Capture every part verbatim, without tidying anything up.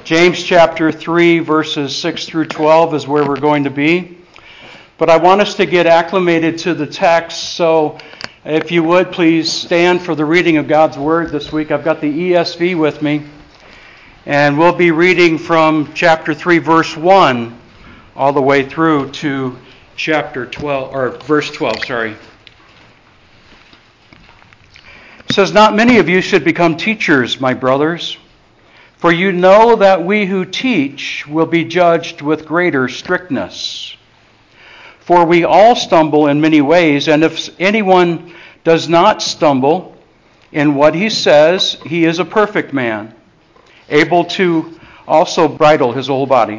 James chapter three, verses six through twelve is where we're going to be. But I want us to get acclimated to the text, so if you would, please stand for the reading of God's Word this week. I've got the E S V with me, and we'll be reading from chapter three, verse one, all the way through to chapter twelve, or verse twelve, sorry. It says, "Not many of you should become teachers, my brothers, for you know that we who teach will be judged with greater strictness. For we all stumble in many ways, and if anyone does not stumble in what he says, he is a perfect man, able to also bridle his whole body.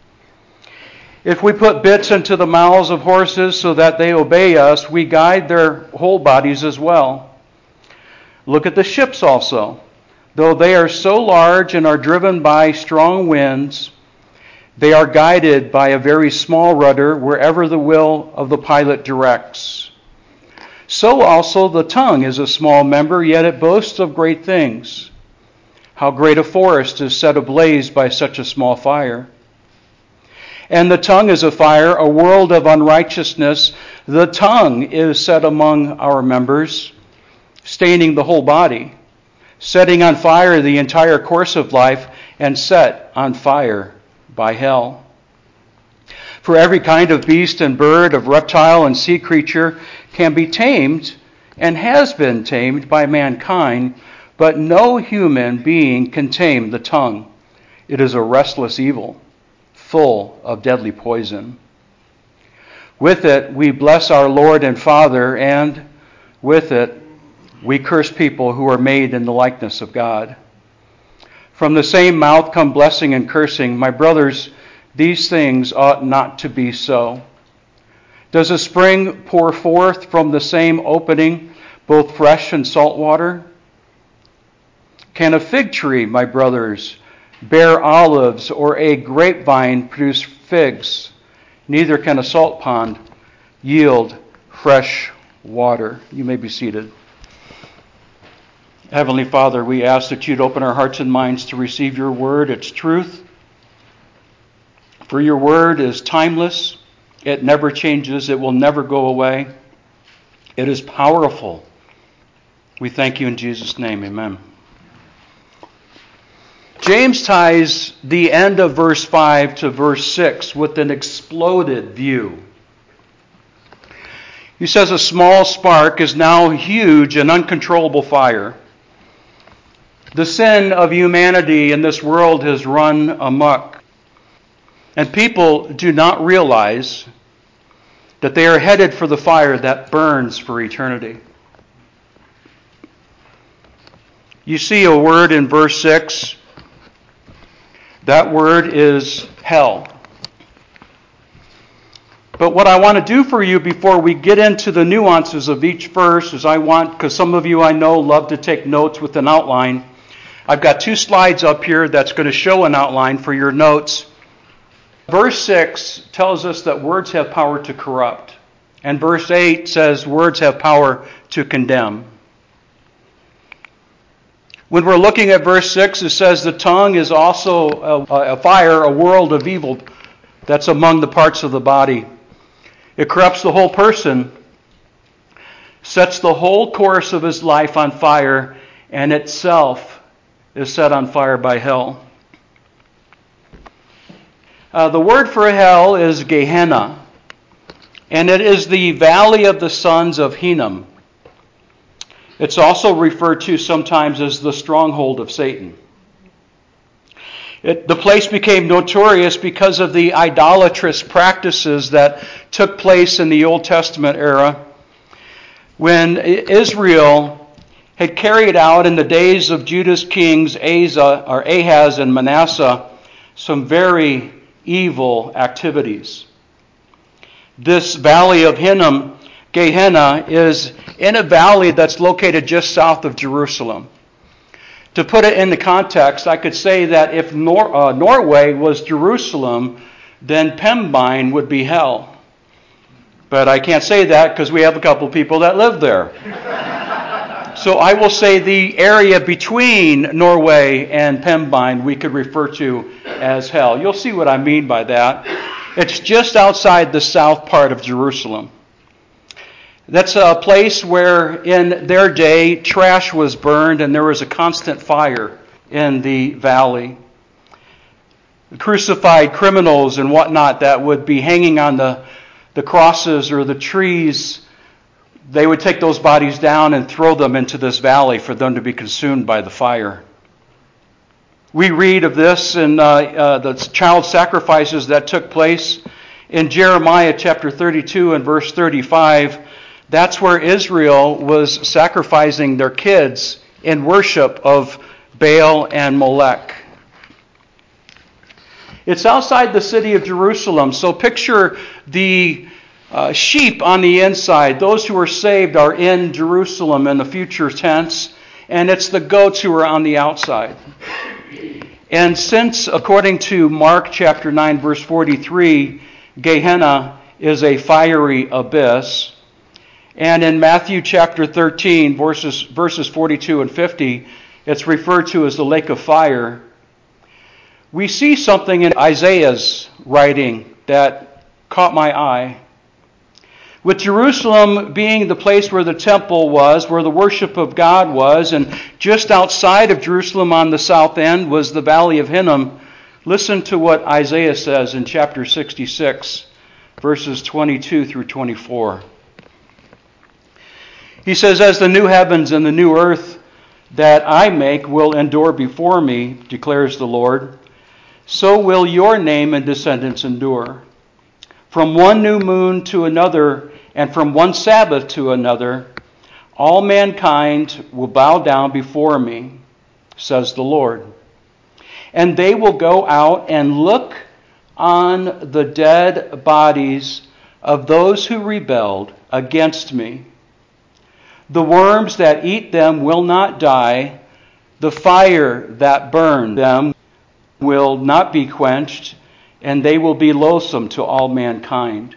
If we put bits into the mouths of horses so that they obey us, we guide their whole bodies as well. Look at the ships also. Though they are so large and are driven by strong winds, they are guided by a very small rudder wherever the will of the pilot directs. So also the tongue is a small member, yet it boasts of great things. How great a forest is set ablaze by such a small fire. And the tongue is a fire, a world of unrighteousness. The tongue is set among our members, staining the whole body, setting on fire the entire course of life, and set on fire by hell. For every kind of beast and bird, of reptile and sea creature can be tamed and has been tamed by mankind, but no human being can tame the tongue. It is a restless evil, full of deadly poison. With it we bless our Lord and Father, and with it we curse people who are made in the likeness of God. From the same mouth come blessing and cursing. My brothers, these things ought not to be so. Does a spring pour forth from the same opening both fresh and salt water? Can a fig tree, my brothers, bear olives, or a grapevine produce figs? Neither can a salt pond yield fresh water." You may be seated. Heavenly Father, we ask that you'd open our hearts and minds to receive your word, its truth. For your word is timeless. It never changes. It will never go away. It is powerful. We thank you in Jesus' name. Amen. James ties the end of verse five to verse six with an exploded view. He says a small spark is now huge and uncontrollable fire. The sin of humanity in this world has run amok, and people do not realize that they are headed for the fire that burns for eternity. You see a word in verse six. That word is hell. But what I want to do for you before we get into the nuances of each verse is I want, because some of you I know love to take notes with an outline, I've got two slides up here that's going to show an outline for your notes. Verse six tells us that words have power to corrupt. And verse eight says words have power to condemn. When we're looking at verse six, it says the tongue is also a, a fire, a world of evil that's among the parts of the body. It corrupts the whole person, sets the whole course of his life on fire, and itself is set on fire by hell. Uh, the word for hell is Gehenna, and it is the valley of the sons of Hinnom. It's also referred to sometimes as the stronghold of Satan. It, the place became notorious because of the idolatrous practices that took place in the Old Testament era when Israel had carried out in the days of Judah's kings Asa, or Ahaz and Manasseh some very evil activities. This valley of Hinnom, Gehenna, is in a valley that's located just south of Jerusalem. To put it in the context, I could say that if Nor- uh, Norway was Jerusalem, then Pembine would be hell. But I can't say that because we have a couple people that live there. So I will say the area between Norway and Pembine we could refer to as hell. You'll see what I mean by that. It's just outside the south part of Jerusalem. That's a place where in their day trash was burned and there was a constant fire in the valley. Crucified criminals and whatnot that would be hanging on the, the crosses or the trees, they would take those bodies down and throw them into this valley for them to be consumed by the fire. We read of this in uh, uh, the child sacrifices that took place in Jeremiah chapter thirty-two and verse thirty-five. That's where Israel was sacrificing their kids in worship of Baal and Molech. It's outside the city of Jerusalem, so picture the uh, sheep on the inside. Those who are saved are in Jerusalem in the future tense, and it's the goats who are on the outside. And since, according to Mark chapter nine, verse forty-three, Gehenna is a fiery abyss, and in Matthew chapter thirteen, verses, verses forty-two and fifty, it's referred to as the lake of fire, we see something in Isaiah's writing that caught my eye. With Jerusalem being the place where the temple was, where the worship of God was, and just outside of Jerusalem on the south end was the valley of Hinnom, listen to what Isaiah says in chapter sixty-six, verses twenty-two through twenty-four. He says, "As the new heavens and the new earth that I make will endure before me, declares the Lord, so will your name and descendants endure. From one new moon to another, and from one Sabbath to another, all mankind will bow down before me, says the Lord. And they will go out and look on the dead bodies of those who rebelled against me. The worms that eat them will not die. The fire that burned them will not be quenched, and they will be loathsome to all mankind."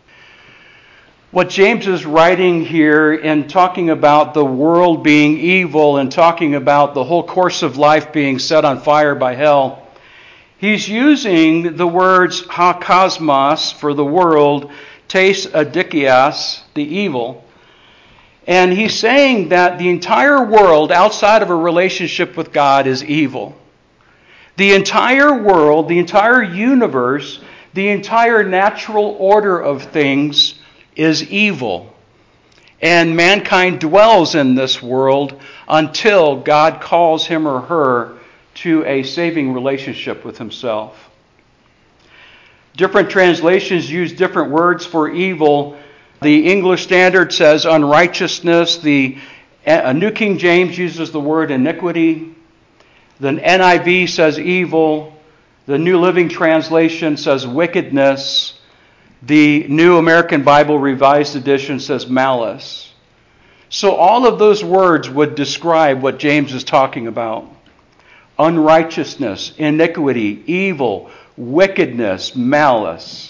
What James is writing here in talking about the world being evil and talking about the whole course of life being set on fire by hell, he's using the words ha-cosmos for the world, tes adikias, the evil. And he's saying that the entire world outside of a relationship with God is evil. The entire world, the entire universe, the entire natural order of things is evil. And mankind dwells in this world until God calls him or her to a saving relationship with himself. Different translations use different words for evil. The English Standard says unrighteousness. The New King James uses the word iniquity. The N I V says evil. The New Living Translation says wickedness. The New American Bible Revised Edition says malice. So all of those words would describe what James is talking about. Unrighteousness, iniquity, evil, wickedness, malice.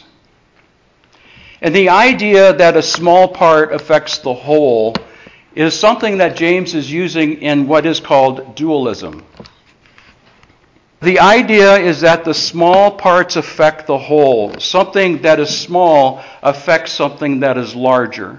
And the idea that a small part affects the whole is something that James is using in what is called dualism. The idea is that the small parts affect the whole. Something that is small affects something that is larger.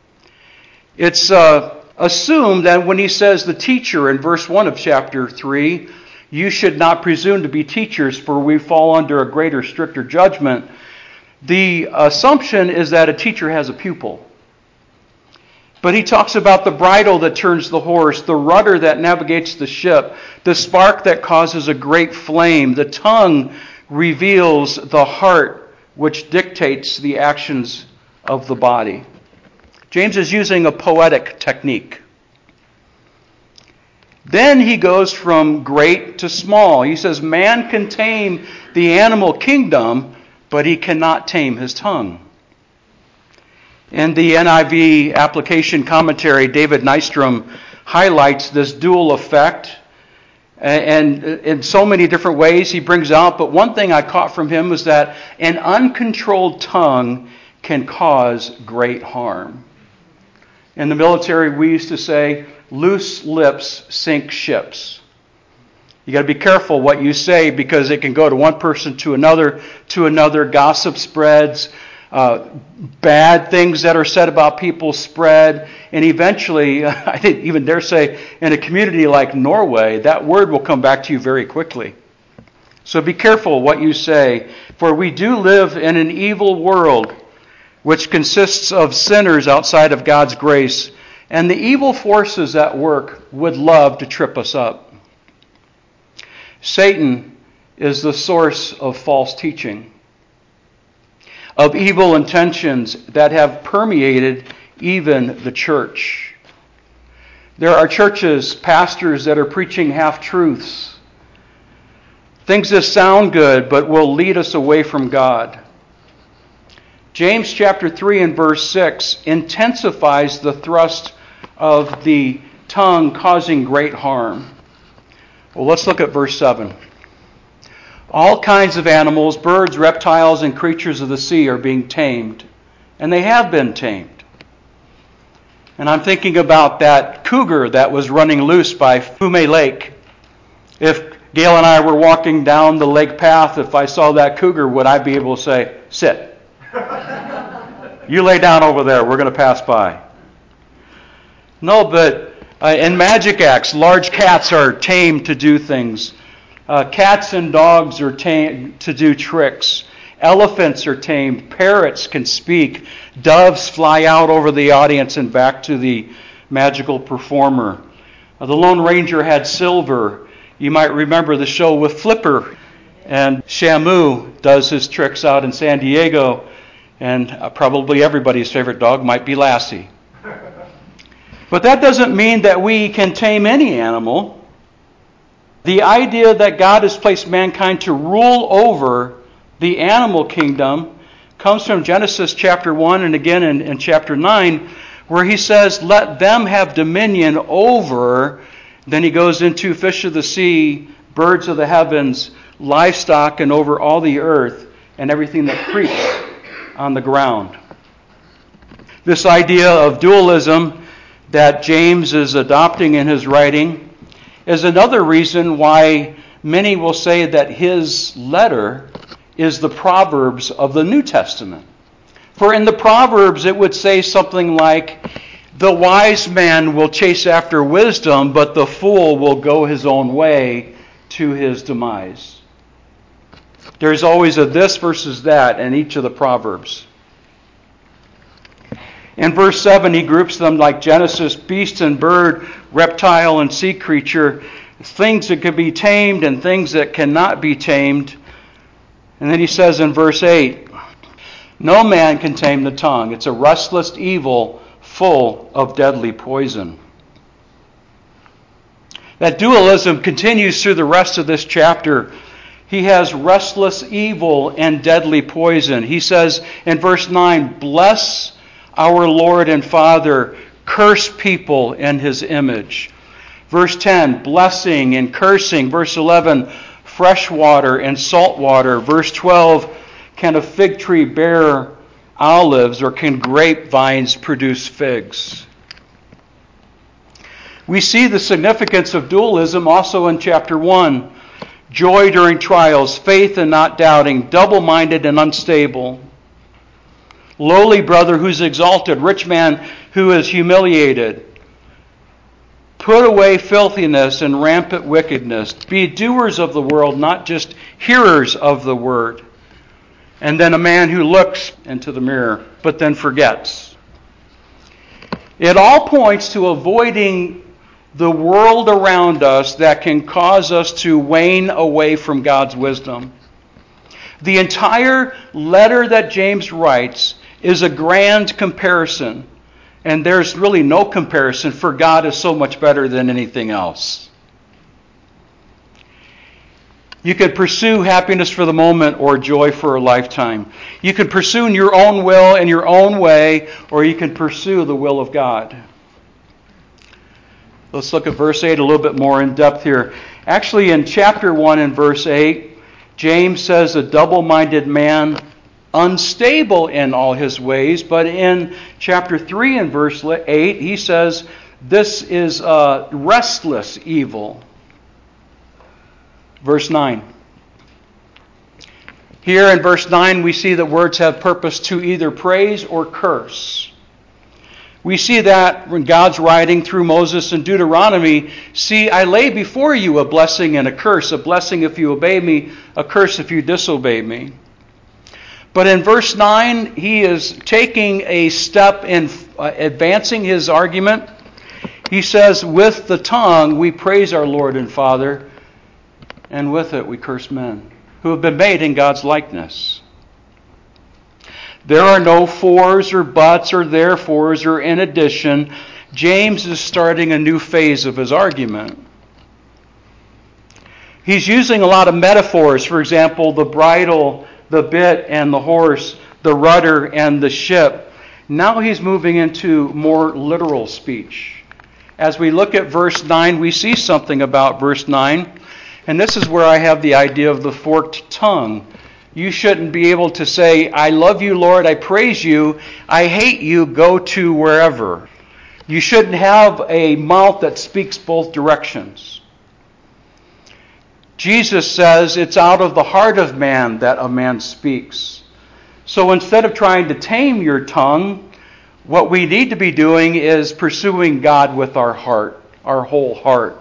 It's uh, assumed that when he says the teacher in verse one of chapter three, you should not presume to be teachers, for we fall under a greater, stricter judgment. The assumption is that a teacher has a pupil. But he talks about the bridle that turns the horse, the rudder that navigates the ship, the spark that causes a great flame, the tongue reveals the heart which dictates the actions of the body. James is using a poetic technique. Then he goes from great to small. He says, man can tame the animal kingdom, but he cannot tame his tongue. In the N I V application commentary, David Nystrom highlights this dual effect, and in so many different ways he brings out, but one thing I caught from him was that an uncontrolled tongue can cause great harm. In the military, we used to say, loose lips sink ships. You got to be careful what you say because it can go to one person to another, to another. Gossip spreads. Uh, bad things that are said about people spread. And eventually, I didn't even dare say, in a community like Norway, that word will come back to you very quickly. So be careful what you say. For we do live in an evil world which consists of sinners outside of God's grace. And the evil forces at work would love to trip us up. Satan is the source of false teaching, of evil intentions that have permeated even the church. There are churches, pastors that are preaching half-truths, things that sound good but will lead us away from God. James chapter three and verse six intensifies the thrust of the tongue causing great harm. Well, let's look at verse seven. All kinds of animals, birds, reptiles, and creatures of the sea are being tamed, and they have been tamed. And I'm thinking about that cougar that was running loose by Fume Lake. If Gail and I were walking down the lake path, if I saw that cougar, would I be able to say, sit? You lay down over there, we're going to pass by. No, but Uh, in magic acts, large cats are tamed to do things. Uh, cats and dogs are tamed to do tricks. Elephants are tamed. Parrots can speak. Doves fly out over the audience and back to the magical performer. Uh, the Lone Ranger had silver. You might remember the show with Flipper. And Shamu does his tricks out in San Diego. And uh, probably everybody's favorite dog might be Lassie. But that doesn't mean that we can tame any animal. The idea that God has placed mankind to rule over the animal kingdom comes from Genesis chapter one and again in, in chapter nine, where he says, let them have dominion over. Then he goes into fish of the sea, birds of the heavens, livestock, and over all the earth and everything that creeps on the ground. This idea of dualism that James is adopting in his writing is another reason why many will say that his letter is the Proverbs of the New Testament. For in the Proverbs it would say something like, the wise man will chase after wisdom, but the fool will go his own way to his demise. There's always a this versus that in each of the Proverbs. In verse seven, he groups them like Genesis, beast and bird, reptile and sea creature, things that can be tamed and things that cannot be tamed. And then he says in verse eight, no man can tame the tongue. It's a restless evil full of deadly poison. That dualism continues through the rest of this chapter. He has restless evil and deadly poison. He says in verse nine, bless our Lord and Father, curse people in his image. Verse ten, blessing and cursing. Verse eleven, fresh water and salt water. Verse twelve, can a fig tree bear olives or can grapevines produce figs? We see the significance of dualism also in chapter one. Joy during trials, faith and not doubting, double-minded and unstable. Lowly brother who's exalted, rich man who is humiliated. Put away filthiness and rampant wickedness. Be doers of the word, not just hearers of the word. And then a man who looks into the mirror, but then forgets. It all points to avoiding the world around us that can cause us to wane away from God's wisdom. The entire letter that James writes is a grand comparison. And there's really no comparison, for God is so much better than anything else. You could pursue happiness for the moment or joy for a lifetime. You can pursue your own will in your own way, or you can pursue the will of God. Let's look at verse eight a little bit more in depth here. Actually, in chapter one and verse eight, James says a double-minded man, unstable in all his ways. But in chapter three and verse eight, he says, This is a restless evil. Verse nine. Here in verse nine, we see that words have purpose to either praise or curse. We see that when God's writing through Moses in Deuteronomy, see, I lay before you a blessing and a curse, a blessing if you obey me, a curse if you disobey me. But in verse nine, he is taking a step in advancing his argument. He says, with the tongue we praise our Lord and Father, and with it we curse men, who have been made in God's likeness. There are no fors or buts or therefores or in addition. James is starting a new phase of his argument. He's using a lot of metaphors. For example, the bridle, the bit, and the horse, the rudder, and the ship. Now he's moving into more literal speech. As we look at verse nine, we see something about verse nine. And this is where I have the idea of the forked tongue. You shouldn't be able to say, I love you, Lord, I praise you, I hate you, go to wherever. You shouldn't have a mouth that speaks both directions. Jesus says it's out of the heart of man that a man speaks. So instead of trying to tame your tongue, what we need to be doing is pursuing God with our heart, our whole heart.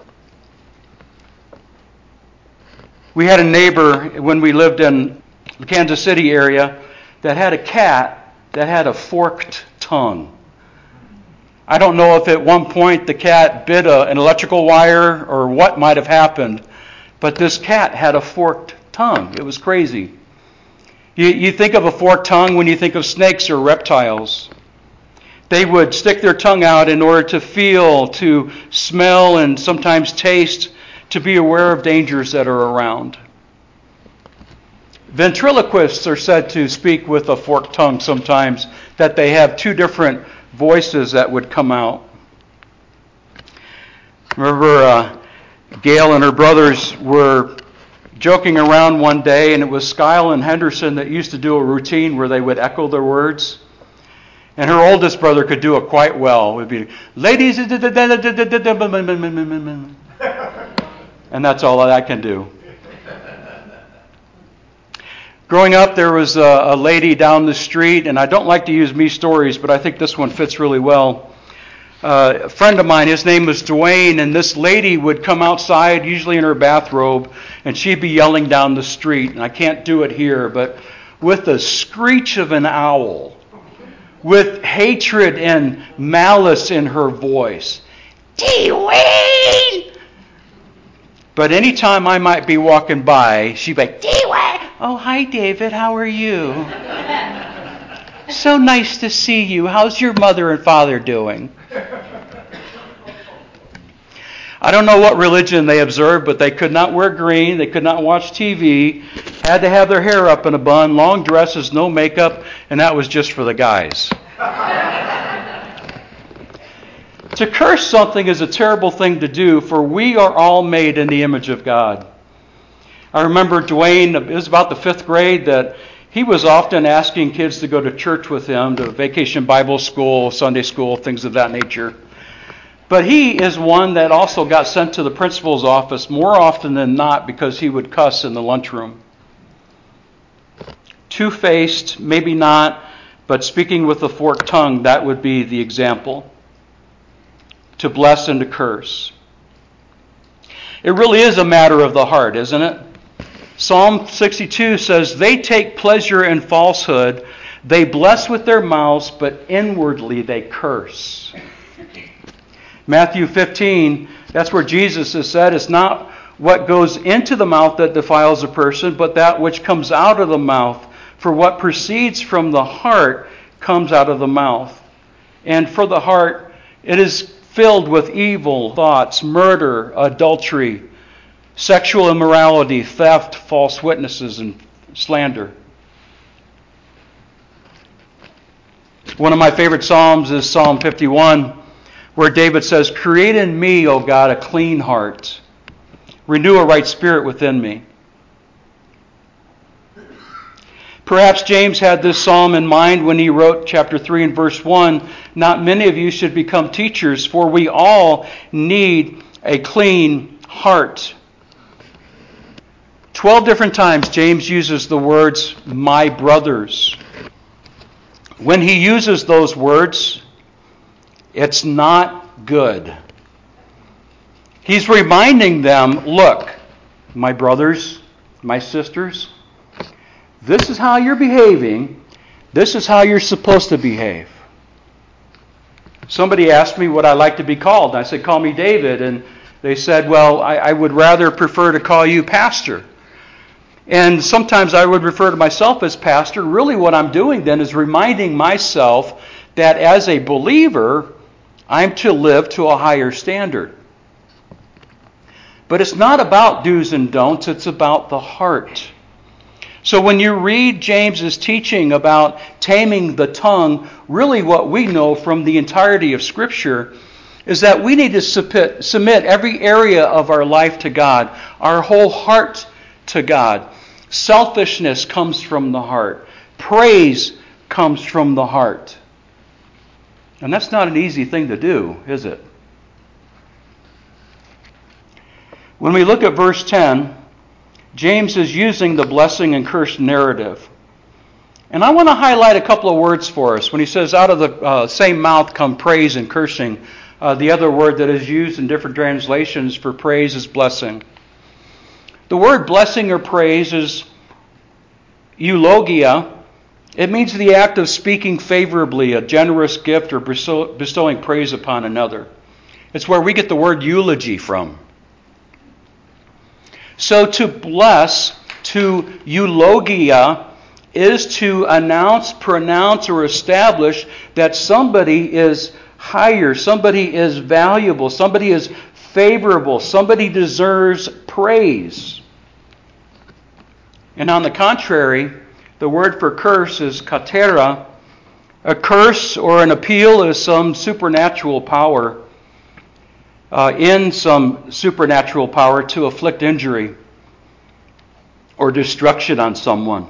We had a neighbor when we lived in the Kansas City area that had a cat that had a forked tongue. I don't know if at one point the cat bit a, an electrical wire or what might have happened, but this cat had a forked tongue. It was crazy. You, you think of a forked tongue when you think of snakes or reptiles. They would stick their tongue out in order to feel, to smell, and sometimes taste, to be aware of dangers that are around. Ventriloquists are said to speak with a forked tongue sometimes, that they have two different voices that would come out. Remember, uh, Gail and her brothers were joking around one day, and it was Skyle and Henderson that used to do a routine where they would echo their words. And her oldest brother could do it quite well. It would be, ladies, and that's all I can do. Growing up, there was a, a lady down the street, and I don't like to use me stories, but I think this one fits really well. Uh, a friend of mine, his name was Dwayne, and this lady would come outside, usually in her bathrobe, and she'd be yelling down the street. And I can't do it here, but with the screech of an owl, with hatred and malice in her voice. Dwayne! But anytime I might be walking by, she'd be like, Dwayne! Oh, hi, David. How are you? So nice to see you. How's your mother and father doing? I don't know what religion they observed, but they could not wear green. They could not watch T V. Had to have their hair up in a bun, long dresses, no makeup, and that was just for the guys. To curse something is a terrible thing to do, for we are all made in the image of God. I remember Dwayne, it was about the fifth grade, that he was often asking kids to go to church with him, to vacation Bible school, Sunday school, things of that nature. But he is one that also got sent to the principal's office more often than not because he would cuss in the lunchroom. Two-faced, maybe not, but speaking with a forked tongue, that would be the example. To bless and to curse. It really is a matter of the heart, isn't it? Psalm sixty-two says, they take pleasure in falsehood. They bless with their mouths, but inwardly they curse. Matthew fifteen, that's where Jesus has said, it's not what goes into the mouth that defiles a person, but that which comes out of the mouth. For what proceeds from the heart comes out of the mouth. And for the heart, it is filled with evil thoughts, murder, adultery, sexual immorality, theft, false witnesses, and slander. One of my favorite Psalms is Psalm fifty-one, where David says, create in me, O God, a clean heart. Renew a right spirit within me. Perhaps James had this psalm in mind when he wrote chapter three and verse one, "Not many of you should become teachers, for we all need a clean heart." Twelve different times James uses the words, "my brothers." When he uses those words, it's not good. He's reminding them, look, my brothers, my sisters, this is how you're behaving. This is how you're supposed to behave. Somebody asked me what I like to be called. And I said, call me David. And they said, well, I, I would rather prefer to call you pastor. And sometimes I would refer to myself as pastor. Really what I'm doing then is reminding myself that as a believer, I'm to live to a higher standard. But it's not about do's and don'ts, it's about the heart. So when you read James's teaching about taming the tongue, really what we know from the entirety of Scripture is that we need to submit every area of our life to God, our whole heart to God. Selfishness comes from the heart. Praise comes from the heart. And that's not an easy thing to do, is it? When we look at verse ten, James is using the blessing and curse narrative. And I want to highlight a couple of words for us. When he says, out of the uh, same mouth come praise and cursing, uh, the other word that is used in different translations for praise is blessing. The word blessing or praise is eulogia. It means the act of speaking favorably, a generous gift, or bestowing praise upon another. It's where we get the word eulogy from. So to bless, to eulogia, is to announce, pronounce, or establish that somebody is higher, somebody is valuable, somebody is favorable, somebody deserves praise. And on the contrary, the word for curse is katera. A curse or an appeal is some supernatural power, uh, in some supernatural power to afflict injury or destruction on someone.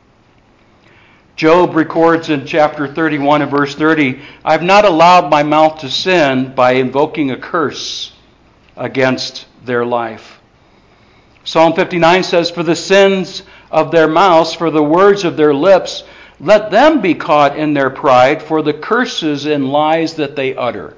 Job records in chapter thirty-one and verse thirty, I've not allowed my mouth to sin by invoking a curse against their life. Psalm fifty-nine says, for the sins of their mouths, for the words of their lips, let them be caught in their pride, for the curses and lies that they utter.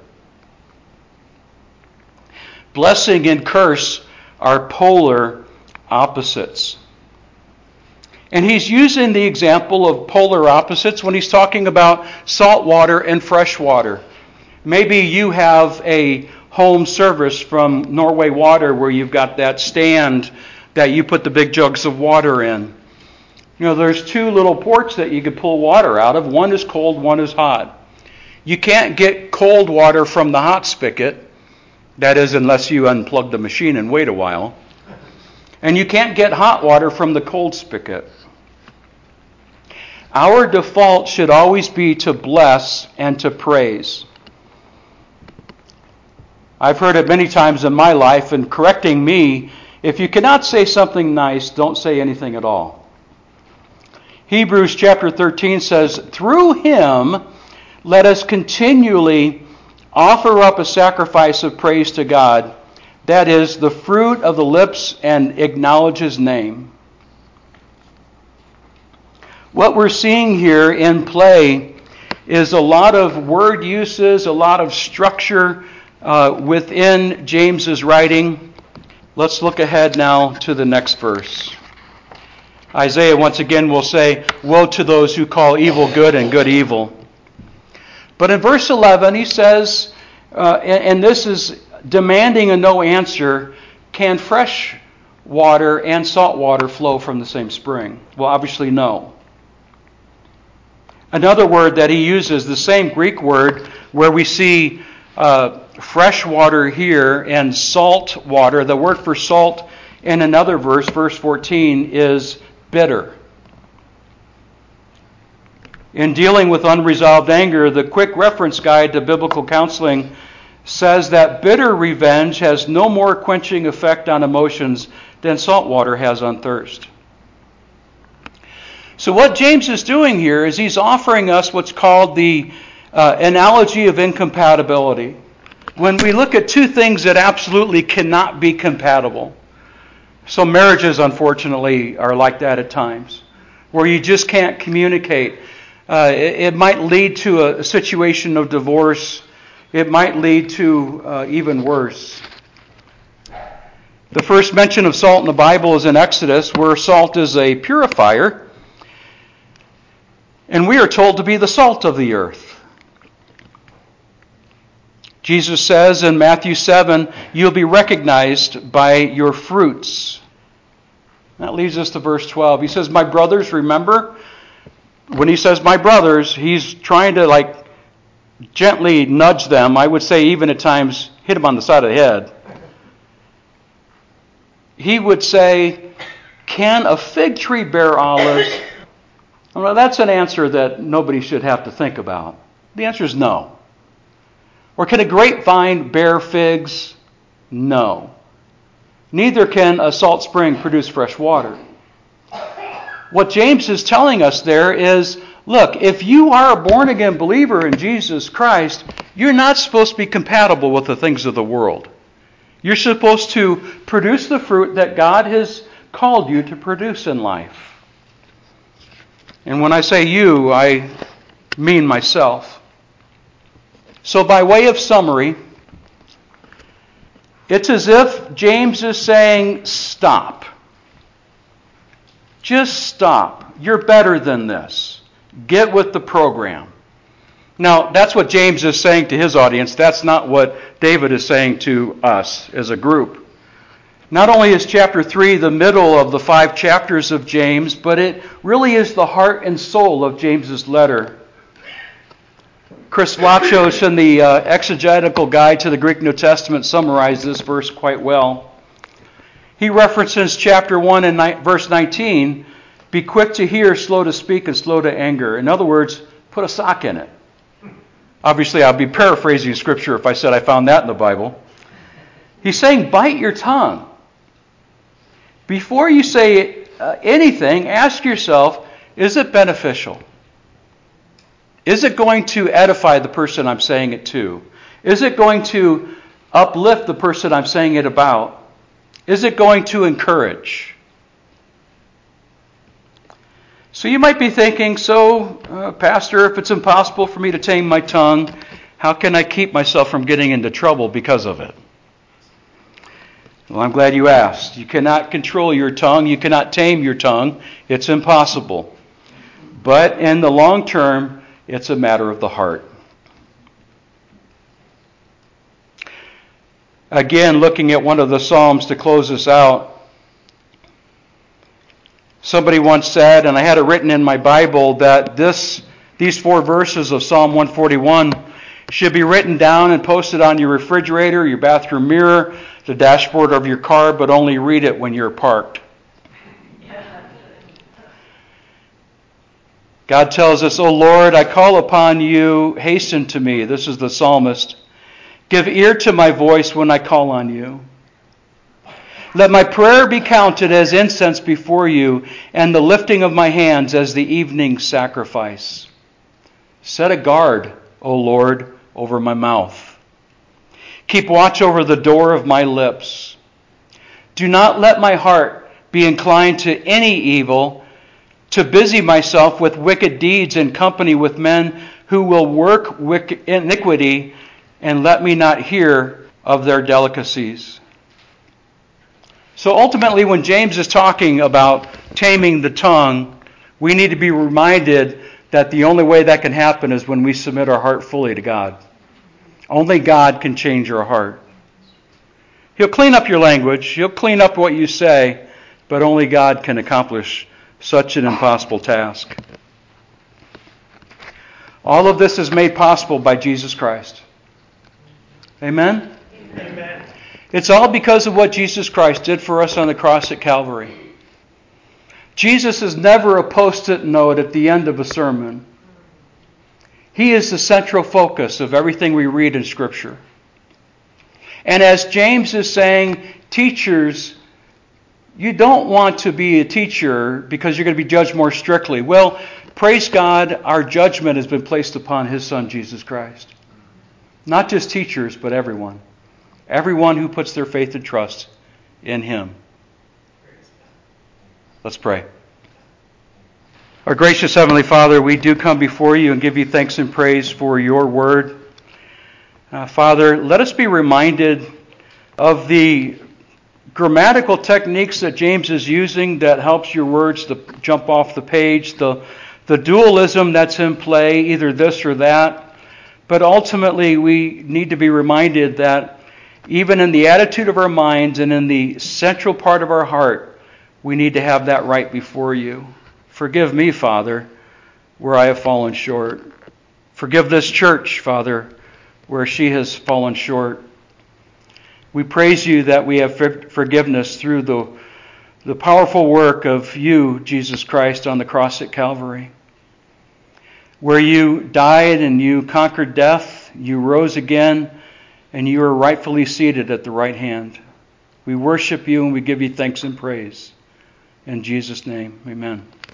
Blessing and curse are polar opposites. And he's using the example of polar opposites when he's talking about salt water and fresh water. Maybe you have a home service from Norway Water where you've got that stand that you put the big jugs of water in. You know, there's two little ports that you can pull water out of. One is cold, one is hot. You can't get cold water from the hot spigot. That is, unless you unplug the machine and wait a while. And you can't get hot water from the cold spigot. Our default should always be to bless and to praise. I've heard it many times in my life, and correcting me, if you cannot say something nice, don't say anything at all. Hebrews chapter thirteen says, through him let us continually offer up a sacrifice of praise to God, that is, the fruit of the lips, and acknowledge his name. What we're seeing here in play is a lot of word uses, a lot of structure uh, within James's writing. Let's look ahead now to the next verse. Isaiah once again will say, woe to those who call evil good and good evil. But in verse eleven he says, uh, and, and this is demanding a no answer, can fresh water and salt water flow from the same spring? Well, obviously no. Another word that he uses, the same Greek word where we see uh, fresh water here and salt water. The word for salt in another verse, verse fourteen, is bitter. In dealing with unresolved anger, the Quick Reference Guide to Biblical Counseling says that bitter revenge has no more quenching effect on emotions than salt water has on thirst. So what James is doing here is he's offering us what's called the uh, analogy of incompatibility. When we look at two things that absolutely cannot be compatible. So marriages, unfortunately, are like that at times, where you just can't communicate. Uh, it, it might lead to a, a situation of divorce. It might lead to uh, even worse. The first mention of salt in the Bible is in Exodus, where salt is a purifier. And we are told to be the salt of the earth. Jesus says in Matthew seven, you'll be recognized by your fruits. That leads us to verse twelve. He says, my brothers, remember? When he says my brothers, he's trying to like gently nudge them. I would say even at times hit them on the side of the head. He would say, can a fig tree bear olives? Well, that's an answer that nobody should have to think about. The answer is no. Or can a grapevine bear figs? No. Neither can a salt spring produce fresh water. What James is telling us there is, look, if you are a born-again believer in Jesus Christ, you're not supposed to be compatible with the things of the world. You're supposed to produce the fruit that God has called you to produce in life. And when I say you, I mean myself. So by way of summary, it's as if James is saying, stop. Just stop. You're better than this. Get with the program. Now, that's what James is saying to his audience. That's not what David is saying to us as a group. Not only is chapter three the middle of the five chapters of James, but it really is the heart and soul of James's letter. Chris Vlachos in the uh, Exegetical Guide to the Greek New Testament summarized this verse quite well. He references chapter one and ni- verse nineteen, be quick to hear, slow to speak, and slow to anger. In other words, put a sock in it. Obviously, I'll be paraphrasing Scripture if I said I found that in the Bible. He's saying, bite your tongue. Before you say uh, anything, ask yourself, is it beneficial? Is it going to edify the person I'm saying it to? Is it going to uplift the person I'm saying it about? Is it going to encourage? So you might be thinking, so, uh, Pastor, if it's impossible for me to tame my tongue, how can I keep myself from getting into trouble because of it? Well, I'm glad you asked. You cannot control your tongue. You cannot tame your tongue. It's impossible. But in the long term, it's a matter of the heart. Again, looking at one of the Psalms to close us out, somebody once said, and I had it written in my Bible, that this these four verses of Psalm one forty-one should be written down and posted on your refrigerator, your bathroom mirror, the dashboard of your car, but only read it when you're parked. God tells us, O Lord, I call upon you, hasten to me. This is the psalmist. Give ear to my voice when I call on you. Let my prayer be counted as incense before you, and the lifting of my hands as the evening sacrifice. Set a guard, O Lord, over my mouth. Keep watch over the door of my lips. Do not let my heart be inclined to any evil, to busy myself with wicked deeds in company with men who will work iniquity, and let me not hear of their delicacies. So ultimately, when James is talking about taming the tongue, we need to be reminded that the only way that can happen is when we submit our heart fully to God. Only God can change your heart. He'll clean up your language. He'll clean up what you say, but only God can accomplish such an impossible task. All of this is made possible by Jesus Christ. Amen? Amen. It's all because of what Jesus Christ did for us on the cross at Calvary. Jesus is never a post-it note at the end of a sermon. He is the central focus of everything we read in Scripture. And as James is saying, teachers, You don't want to be a teacher because you're going to be judged more strictly. Well, praise God, our judgment has been placed upon His Son, Jesus Christ. Not just teachers, but everyone. Everyone who puts their faith and trust in Him. Let's pray. Our gracious Heavenly Father, we do come before You and give You thanks and praise for Your Word. Uh, Father, let us be reminded of the grammatical techniques that James is using that helps your words to jump off the page, the, the dualism that's in play, either this or that. But ultimately, we need to be reminded that even in the attitude of our minds and in the central part of our heart, we need to have that right before You. Forgive me, Father, where I have fallen short. Forgive this church, Father, where she has fallen short. We praise You that we have forgiveness through the, the powerful work of You, Jesus Christ, on the cross at Calvary, where You died and You conquered death, You rose again, and You are rightfully seated at the right hand. We worship You and we give You thanks and praise. In Jesus' name, amen.